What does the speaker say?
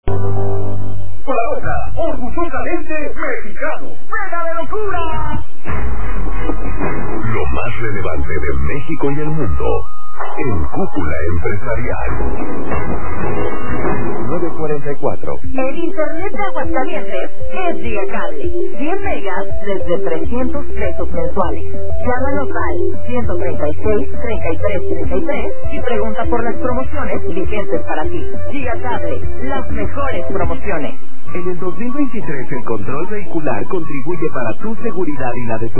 Ahora, orgullosamente mexicano. ¡Pega de locura! Lo más relevante de México y el mundo en Cúpula Empresarial. 9:44. El internet de Aguascalientes es vía cable. 100 megas desde 300 pesos mensuales. Llámanos al 136-3333 y pregunta por las promociones vigentes para ti. Vía cable, las mejores promociones. En el 2023 el control vehicular contribuye para tu seguridad y la de tu